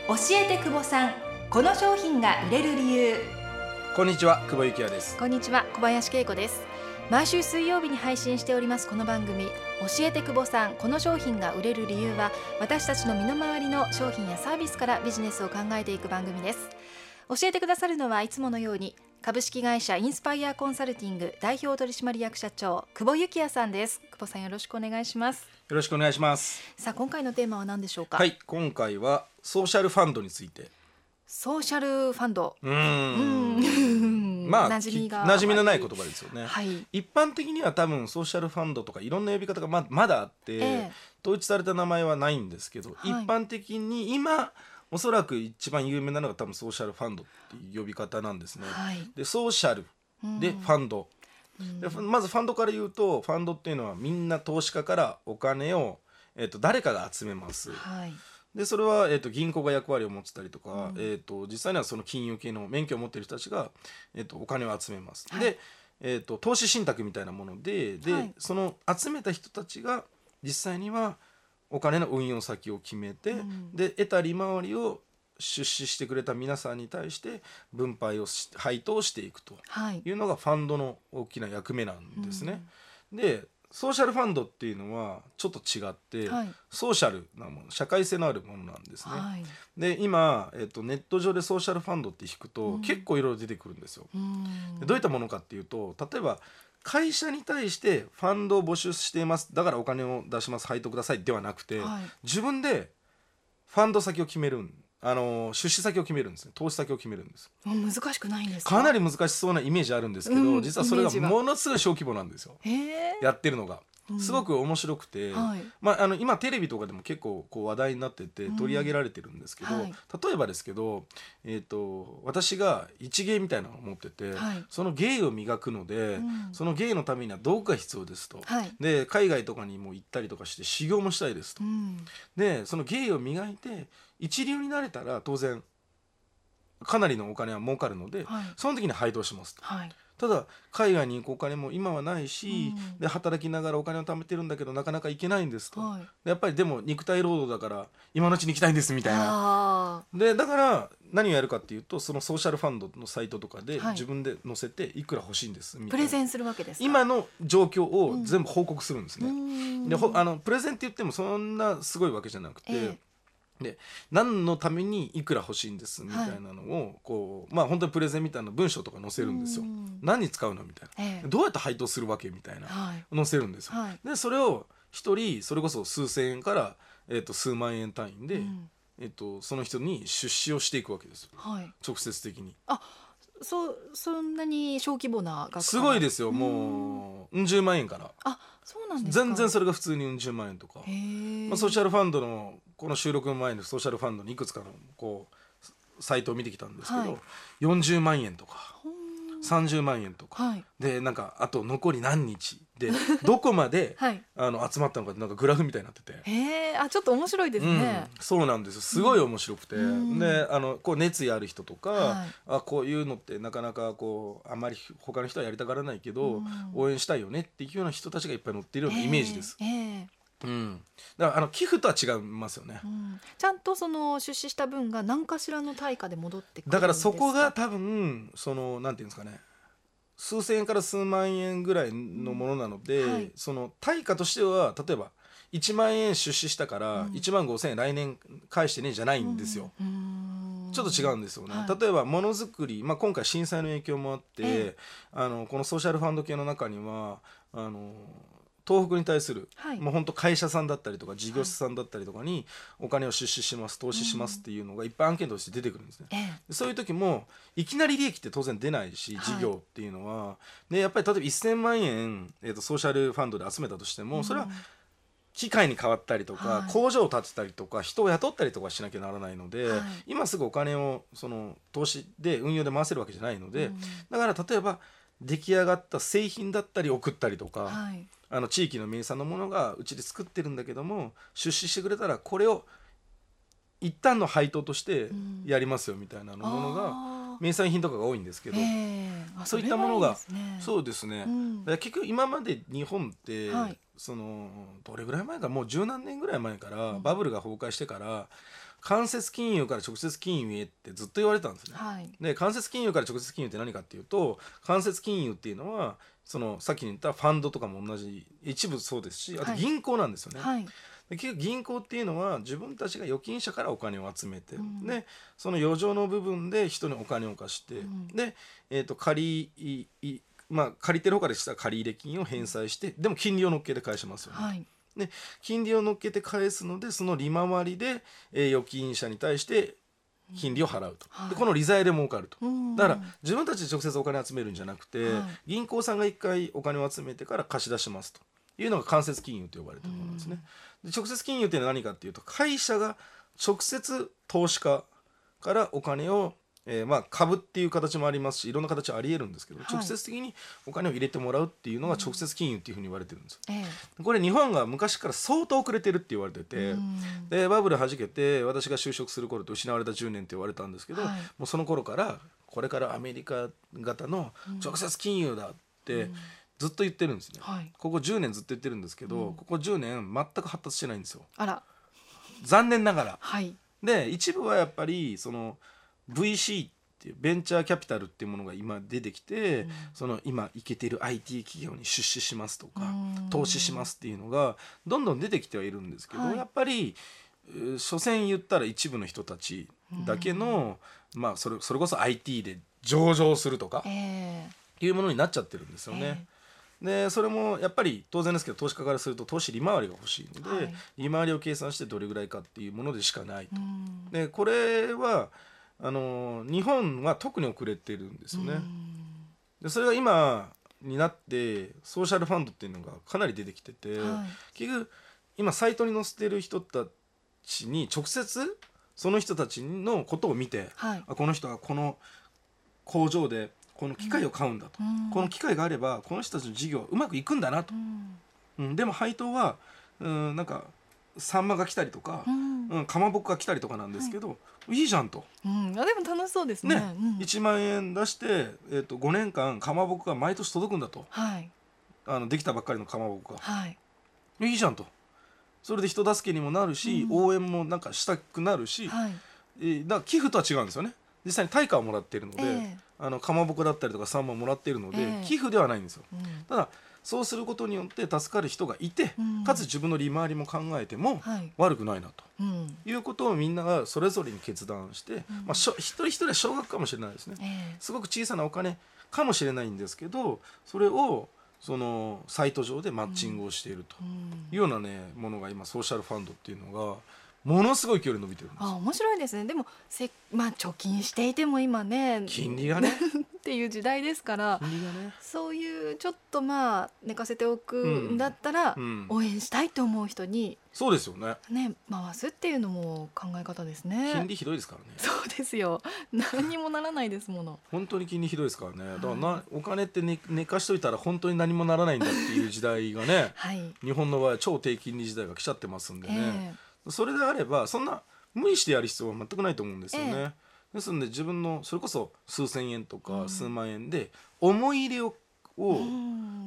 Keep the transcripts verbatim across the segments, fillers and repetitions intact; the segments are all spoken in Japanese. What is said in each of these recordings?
教えて久保さん、この商品が売れる理由。 こんにちは、久保幸也です。 こんにちは、小林恵子です。毎週水曜日に配信しておりますこの番組、教えて久保さん、この商品が売れる理由は、私たちの身の回りの商品やサービスからビジネスを考えていく番組です。教えてくださるのはいつものように株式会社インスパイアコンサルティング代表取締役社長、久保幸也さんです。久保さん、よろしくお願いします。 よろしくお願いします。 さあ、今回のテーマは何でしょうか。 はい、今回はソーシャルファンドについて。 ソーシャルファンド、 うーんまあ馴染みが馴染みのない言葉ですよね、 はい、 一般的には多分ソーシャルファンドとかいろんな呼び方が ま, まだあって、ええ、統一された名前はないんですけど、はい、一般的に今おそらく一番有名なのが多分ソーシャルファンドっていう呼び方なんですね、はい、でソーシャルでファンド、うん、でまずファンドから言うと、ファンドっていうのはみんな投資家からお金を、えー、と誰かが集めます、はい、でそれは、えー、と銀行が役割を持ってたりとか、うん、えー、と実際にはその金融系の免許を持っている人たちが、えー、とお金を集めます、はい、で、えー、と投資信託みたいなもので、で、はい、その集めた人たちが実際にはお金の運用先を決めて、うん、で得た利回りを出資してくれた皆さんに対して分配をし配当していくというのがファンドの大きな役目なんですね、うん、でソーシャルファンドっていうのはちょっと違って、はい、ソーシャルなもの、社会性のあるものなんですね、はい、で今、えっと、ネット上でソーシャルファンドって引くと、うん、結構いろいろ出てくるんですよ、うん、でどういったものかっていうと、例えば会社に対してファンドを募集しています、だからお金を出します、配当くださいではなくて、はい、自分でファンド先を決めるんあの出資先を決めるんですね。投資先を決めるんです。 難しくないんですか。 かなり難しそうなイメージあるんですけど、うん、実はそれがものすごい小規模なんですよ、やってるのがすごく面白くて、うんはい、まあ、あの今テレビとかでも結構こう話題になってて取り上げられてるんですけど、うんはい、例えばですけど、えーと、私が一芸みたいなのを持ってて、はい、その芸を磨くので、うん、その芸のためには道具が必要ですと、はい、で海外とかにも行ったりとかして修行もしたいですと、うん、でその芸を磨いて一流になれたら当然かなりのお金は儲かるので、はい、その時に配当しますと、はい、ただ海外に行くお金も今はないし、うん、で働きながらお金を貯めてるんだけどなかなか行けないんですと、はい、でやっぱりでも肉体労働だから今のうちに行きたいんですみたいな、でだから何をやるかっていうと、そのソーシャルファンドのサイトとかで自分で載せていくら欲しいんですみたいな、 プレゼンするわけですか。 今の状況を全部報告するんですね、うん、であのプレゼンって言ってもそんなすごいわけじゃなくて、えーで何のためにいくら欲しいんですみたいなのを、はい、こうまあ本当にプレゼンみたいな文章とか載せるんですよ。何に使うのみたいな、ええ、どうやって配当するわけみたいな、はい、載せるんですよ、はい、でそれを一人それこそ数千円から、えー、と数万円単位で、うんえー、とその人に出資をしていくわけですよ、はい、直接的に。あそ, そんなに小規模な額。 すごいですよ。もううん十万円から。 あ、そうなんですか。 全然それが普通にうん十万円とか、まあ、ソーシャルファンドのこの収録の前にソーシャルファンドにいくつかのこうサイトを見てきたんですけど、はい、よんじゅうまんえんとかさんじゅうまんえんとか、はい、でなんかあと残り何日でどこまで、はい、あの集まったのかってなんかグラフみたいになってて、 へー、あちょっと面白いですね、 うん、そうなんですよ。すごい面白くて、うん、であのこう熱意ある人とか、はい、あこういうのってなかなかこうあんまり他の人はやりたがらないけど、うん、応援したいよねっていうような人たちがいっぱい載っているようなイメージです、えーえーうん、だからあの寄付とは違いますよね、うん、 ちゃんとその出資した分が何かしらの対価で戻ってくるんですか。 だからそこが多分そのなんていうんですかね、数千円から数万円ぐらいのものなので、うんはい、その対価としては例えばいちまんえん出資したからいちまんごせんえん来年返してねじゃないんですよ、うん、ちょっと違うんですよね、はい、例えばものづくり、まあ、今回震災の影響もあって、えー、あのこのソーシャルファンド系の中にはあの東北に対する、はい、もう本当会社さんだったりとか事業者さんだったりとかにお金を出資します投資しますっていうのがいっぱい案件として出てくるんですね、うん、そういう時もいきなり利益って当然出ないし、事業っていうのは、はい、でやっぱり例えばせんまんえん、えーと、ソーシャルファンドで集めたとしても、うん、それは機械に変わったりとか、はい、工場を建てたりとか人を雇ったりとかしなきゃならないので、はい、今すぐお金をその投資で運用で回せるわけじゃないので、うん、だから例えば出来上がった製品だったり送ったりとか、はい、あの地域の名産のものがうちで作ってるんだけども出資してくれたらこれを一旦の配当としてやりますよみたいなものが、うん、名産品とかが多いんですけど、そういったものがいいですね。そうですね、うん、結局今まで日本って、はい、そのどれぐらい前かもう十何年ぐらい前から、うん、バブルが崩壊してから間接金融から直接金融へってずっと言われてたんですね。 はい、 で間接金融から直接金融って何かっていうと、間接金融っていうのはそのさっき言ったファンドとかも同じ一部そうですし、あと銀行なんですよね。 はい、 で結局銀行っていうのは自分たちが預金者からお金を集めて、うん、でその余剰の部分で人にお金を貸して、うん、で、えーと借りいまあ、借りてる方からしたら借入金を返済して、でも金利を乗っけて返しますよね。はい、で金利を乗っけて返すので、その利回りで、えー、預金者に対して金利を払うと、うん、でこの利ざやで儲かると、はい、だから自分たちで直接お金集めるんじゃなくて、はい、銀行さんが一回お金を集めてから貸し出しますというのが間接金融と呼ばれているものなんですね。で直接金融っていうのは何かっていうと、会社が直接投資家からお金をえー、まあ株っていう形もありますし、いろんな形はありえるんですけど、はい、直接的にお金を入れてもらうっていうのが直接金融っていうふうに言われてるんですよ、うんええ、これ日本が昔から相当遅れてるって言われてて、うん、でバブルはじけて私が就職する頃って失われたじゅうねんって言われたんですけど、はい、もうその頃からこれからアメリカ型の直接金融だってずっと言ってるんですね、うんはい、ここじゅうねんずっと言ってるんですけど、うん、ここじゅうねん全く発達してないんですよ。あら残念ながら、はい、で一部はやっぱりその ブイシーベンチャーキャピタルっていうものが今出てきて、うん、その今イケてる アイティー 企業に出資しますとか投資しますっていうのがどんどん出てきてはいるんですけど、はい、やっぱり所詮言ったら一部の人たちだけの、まあ、それ、それこそ アイティー で上場するとか、えー、いうものになっちゃってるんですよね、えー、でそれもやっぱり当然ですけど、投資家からすると投資利回りが欲しいので、はい、利回りを計算してどれぐらいかっていうものでしかないと。でこれはあの日本は特に遅れてるんですよね。でそれが今になってソーシャルファンドっていうのがかなり出てきてて、はい、結局今サイトに載せてる人たちに直接その人たちのことを見て、はい、あこの人はこの工場でこの機械を買うんだと、うん、この機械があればこの人たちの事業はうまくいくんだなと、うんうん、でも配当はうんなんかサンマが来たりとか、うんうん、かまぼこが来たりとかなんですけど、はい、いいじゃんと、 うん、あでも楽しそうですね、ねうん、いちまんえん出して、えー、とごねんかんかまぼこが毎年届くんだと、はい、あのできたばっかりのかまぼこが、はい、いいじゃんと、それで人助けにもなるし、うん、応援もなんかしたくなるし、はい、えー、だから寄付とは違うんですよね。実際に対価をもらっているので、えー、あのかまぼこだったりとかサンマをもらっているので、えー、寄付ではないんですよ、うん、ただそうすることによって助かる人がいて、うん、かつ自分の利回りも考えても悪くないなと、はい、いうことをみんながそれぞれに決断して、うんまあ、一人一人は少額かもしれないですね、えー、すごく小さなお金かもしれないんですけど、それをそのサイト上でマッチングをしているというような、ね、ものが今ソーシャルファンドっていうのがものすごい勢いで伸びてるんです。 あ、面白いですね。でもせ、まあ、貯金していても今ね金利がねっていう時代ですから、金利が、ね、そういうちょっとまあ寝かせておくんだったら、うんうん、応援したいと思う人にそうですよね、 ね回すっていうのも考え方ですね。 金利ひどいですからね。 そうですよ、何にもならないですもの本当に金利ひどいですからね。だからな、はい、お金って 寝, 寝かしといたら本当に何もならないんだっていう時代がね、はい、日本の場合は超低金利時代が来ちゃってますんでね、えー、それであればそんな無理してやる必要は全くないと思うんですよね、えー、ですので自分のそれこそ数千円とか数万円で思い入れを、うん、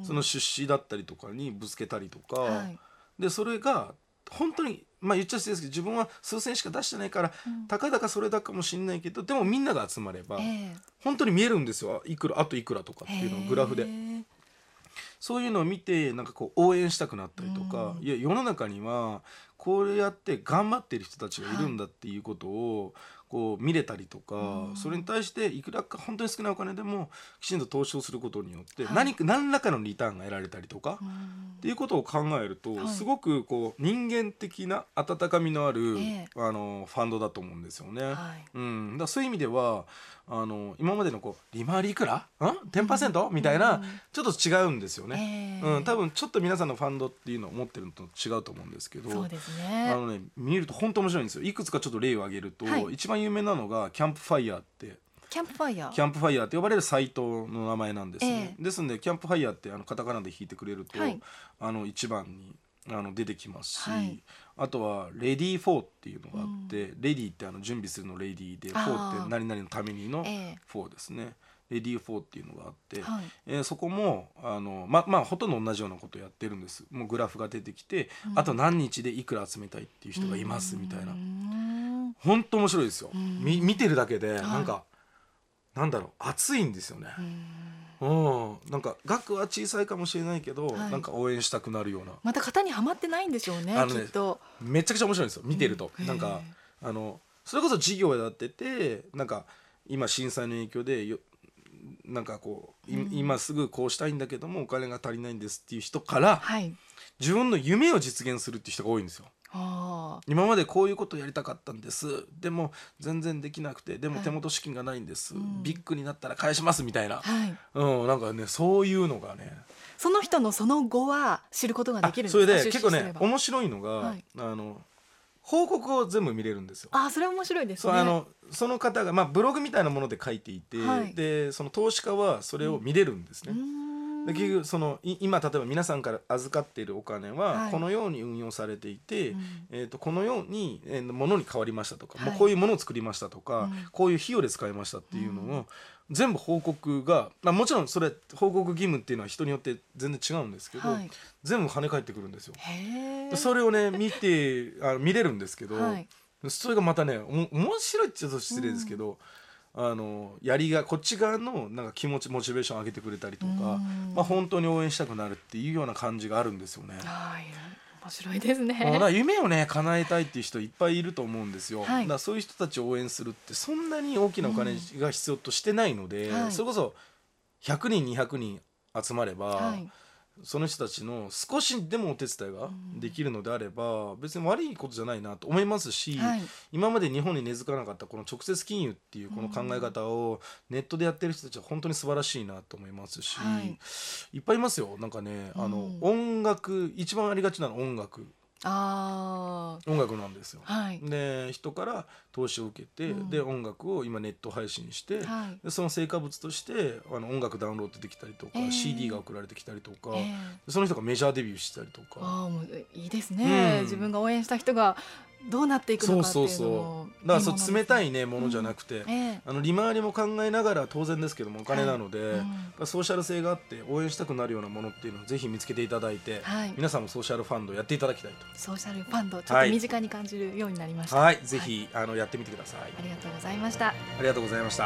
その出資だったりとかにぶつけたりとか、はい、でそれが本当にまあ言っちゃ失礼ですけど自分は数千円しか出してないから、うん、たかだかそれだかもしれないけどでもみんなが集まれば、えー、本当に見えるんですよ。いくらあといくらとかっていうのをグラフで、えー、そういうのを見てなんかこう応援したくなったりとか、うん、いや世の中にはこうやって頑張ってる人たちがいるんだっていうことをこう見れたりとか、うん、それに対していくらか本当に少ないお金でもきちんと投資をすることによって何か、はい、何らかのリターンが得られたりとか、うん、っていうことを考えると、はい、すごくこう人間的な温かみのある、えー、あのファンドだと思うんですよね、はい、うん、だからそういう意味ではあの今までのこう利回りいくらん じゅっパーセント、うん、みたいな、うん、ちょっと違うんですよね、えーうん、多分ちょっと皆さんのファンドっていうのを持ってるのと違うと思うんですけど、 そうですね、 あのね見ると本当面白いんですよ。いくつかちょっと例を挙げると、はい、一番有名なのがキャンプファイヤーってキャンプファイヤーキャンプファイヤーって呼ばれるサイトの名前なんですね、えー、ですのでキャンプファイヤーってあのカタカナで弾いてくれると、はい、あの一番にあの出てきますし、はい、あとはレディーフォーっていうのがあって、うん、レディーってあの準備するのレディーでフォーって何々のためにのフォーですね、えー、レディーフォーっていうのがあって、はい、えー、そこもあのままあほとんど同じようなことをやってるんです。もうグラフが出てきて、うん、あと何日でいくら集めたいっていう人がいますみたいな、 本当面白いですよ、 うん、 み見てるだけで、 はい、 なんかなんだろう熱いんですよね、うん、なんか額は小さいかもしれないけど、はい、なんか応援したくなるような、 また型にはまってないんでしょうね、 あのねきっとめちゃくちゃ面白いんですよ見てると、 うん、 なんかあのそれこそ事業やっててなんか今震災の影響でよなんかこう、うん、今すぐこうしたいんだけどもお金が足りないんですっていう人から、はい、自分の夢を実現するっていう人が多いんですよ。あ今までこういうことをやりたかったんですでも全然できなくてでも手元資金がないんです、はい、ビッグになったら返しますみたいな、はいうん、なんかねそういうのがねその人のその後は知ることができるんですか。 それで結構ね面白いのが、はい、あの報告を全部見れるんですよ。 あそれ面白いですね。 そうあのその方が、まあ、ブログみたいなもので書いていて、はい、でその投資家はそれを見れるんですね、うんで結局その今例えば皆さんから預かっているお金はこのように運用されていて、はいえー、とこのように、えー、ものに変わりましたとか、はい、もうこういうものを作りましたとか、うん、こういう費用で使いましたっていうのを、うん、全部報告が、まあ、もちろんそれ報告義務っていうのは人によって全然違うんですけど、はい、全部跳ね返ってくるんですよ。へーそれをね見てあの見れるんですけど、はい、それがまたねお面白いって言うと失礼ですけど、うんあのやりがこっち側のなんか気持ちモチベーション上げてくれたりとか、まあ、本当に応援したくなるっていうような感じがあるんですよね。はい面白いですね。 だから夢をね叶えたいっていう人いっぱいいると思うんですよ、はい、だからそういう人たちを応援するってそんなに大きなお金が必要としてないので、うんはい、それこそひゃくにんにひゃくにん集まれば、はいその人たちの少しでもお手伝いができるのであれば別に悪いことじゃないなと思いますし、はい、今まで日本に根付かなかったこの直接金融っていうこの考え方をネットでやってる人たちは本当に素晴らしいなと思いますし、はい、いっぱいいますよ。なんかねあの音楽一番ありがちなのは音楽あ音楽なんですよ、はい、で人から投資を受けて、うん、で音楽を今ネット配信して、はい、でその成果物としてあの音楽ダウンロードできたりとか、えー、シーディー が送られてきたりとか、えー、その人がメジャーデビューしたりとかあもういいですね、うん、自分が応援した人がどうなっていくのかっていうのもそうそうそうだからそう冷たい、ね、ものじゃなくて、うんえー、あの利回りも考えながら当然ですけどもお金なので、はいうん、ソーシャル性があって応援したくなるようなものっていうのをぜひ見つけていただいて、はい、皆さんもソーシャルファンドやっていただきたいと。 ソーシャルファンドちょっと身近に感じるようになりました。 はい、はい、ぜひ、はい、あのやってみてください。 ありがとうございました。 ありがとうございました。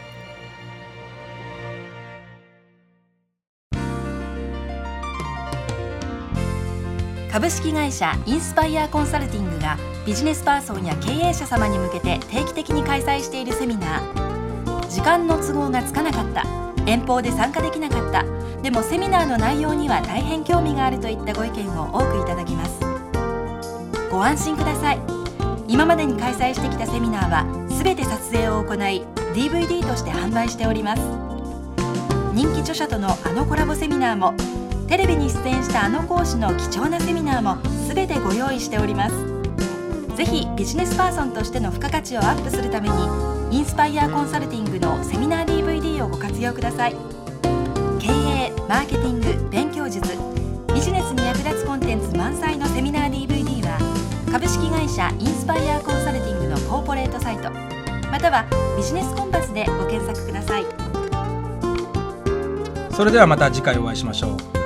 株式会社インスパイアコンサルティングがビジネスパーソンや経営者様に向けて定期的に開催しているセミナー。時間の都合がつかなかった、遠方で参加できなかった、でもセミナーの内容には大変興味があるといったご意見を多くいただきます。ご安心ください。今までに開催してきたセミナーはすべて撮影を行い ディーブイディー として販売しております。人気著者とのあのコラボセミナーも、テレビに出演したあの講師の貴重なセミナーもすべてご用意しております。ぜひビジネスパーソンとしての付加価値をアップするためにインスパイアコンサルティングのセミナー ディーブイディー をご活用ください。経営、マーケティング、勉強術、ビジネスに役立つコンテンツ満載のセミナー ディーブイディー は株式会社インスパイアコンサルティングのコーポレートサイトまたはビジネスコンパスでご検索ください。 それではまた次回お会いしましょう。